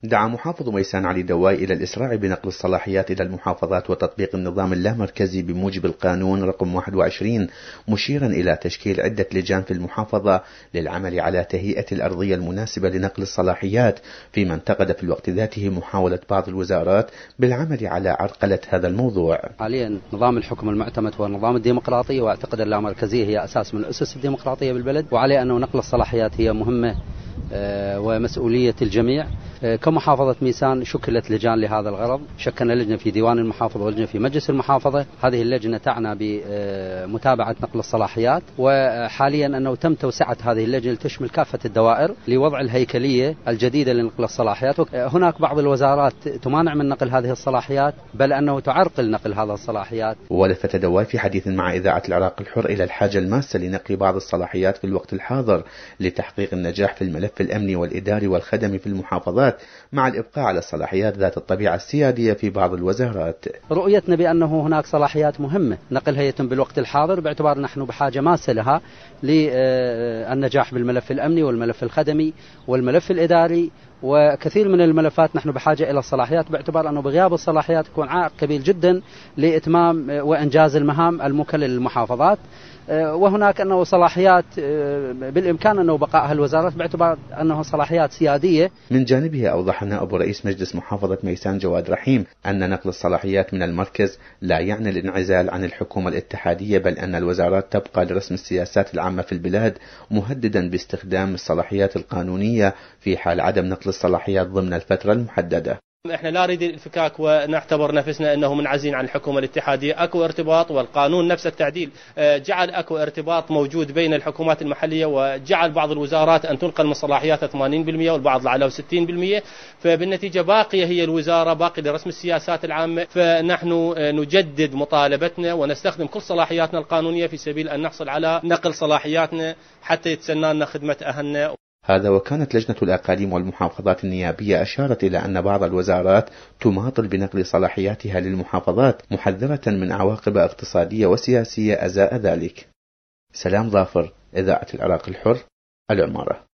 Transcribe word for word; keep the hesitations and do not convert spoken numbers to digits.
دعا محافظ ميسان علي دواي إلى الإسراع بنقل الصلاحيات إلى المحافظات وتطبيق النظام اللامركزي بموجب القانون رقم واحد وعشرين، مشيرا إلى تشكيل عدة لجان في المحافظة للعمل على تهيئة الأرضية المناسبة لنقل الصلاحيات، فيما انتقد في الوقت ذاته محاولة بعض الوزارات بالعمل على عرقلة هذا الموضوع. حاليا نظام الحكم المعتمد هو النظام الديمقراطي، واعتقد اللامركزية هي أساس من الأسس الديمقراطية بالبلد، وعليه أنه نقل الصلاحيات هي مهمة ومسؤولية الجميع. كمحافظة ميسان شكلت لجان لهذا الغرض، شكلنا لجنة في ديوان المحافظة ولجنة في مجلس المحافظة. هذه اللجنة تعنى بمتابعة نقل الصلاحيات، وحاليا أنه تم توسعة هذه اللجنة لتشمل كافة الدوائر لوضع الهيكلية الجديدة لنقل الصلاحيات. هناك بعض الوزارات تمانع من نقل هذه الصلاحيات، بل أنه تعرقل نقل هذه الصلاحيات. ولفت دواي في حديث مع إذاعة العراق الحر إلى الحاجة الماسة لنقل بعض الصلاحيات في الوقت الحاضر لتحقيق النجاح في الملف الأمني والإداري والخدمي في المحافظات، مع الإبقاء على الصلاحيات ذات الطبيعة السيادية في بعض الوزارات. رؤيتنا بأنه هناك صلاحيات مهمة نقلها يتم بالوقت الحاضر، باعتبار نحن بحاجة ماسة لها للنجاح بالملف الأمني والملف الخدمي والملف الإداري، وكثير من الملفات نحن بحاجة إلى الصلاحيات، باعتبار أنه بغياب الصلاحيات يكون عائق كبير جدا لإتمام وإنجاز المهام الموكلة للمحافظات. وهناك أنه صلاحيات بالإمكان أنه بقائها الوزارات باعتبار أنه صلاحيات سيادية. من جانبه أوضح نائب رئيس مجلس محافظة ميسان جواد رحيم أن نقل الصلاحيات من المركز لا يعني الانعزال عن الحكومة الاتحادية، بل أن الوزارات تبقى لرسم السياسات العامة في البلاد، مهددا باستخدام الصلاحيات القانونية في حال عدم نقل الصلاحيات ضمن الفترة المحددة. احنا لا نريد الانفكاك ونعتبر نفسنا انه منعزلين عن الحكومه الاتحاديه، اكو ارتباط، والقانون نفس التعديل جعل اكو ارتباط موجود بين الحكومات المحليه، وجعل بعض الوزارات ان تنقل من صلاحياتها ثمانين بالمئة والبعض على ستين بالمئة، فبالنتيجه باقيه هي الوزاره باقي لرسم السياسات العامه. فنحن نجدد مطالبتنا ونستخدم كل صلاحياتنا القانونيه في سبيل ان نحصل على نقل صلاحياتنا حتى يتسنى لنا خدمه اهلنا. هذا وكانت لجنة الأقاليم والمحافظات النيابية أشارت إلى أن بعض الوزارات تماطل بنقل صلاحياتها للمحافظات، محذرة من عواقب اقتصادية وسياسية أزاء ذلك. سلام ظافر، إذاعة العراق الحر، العمارة.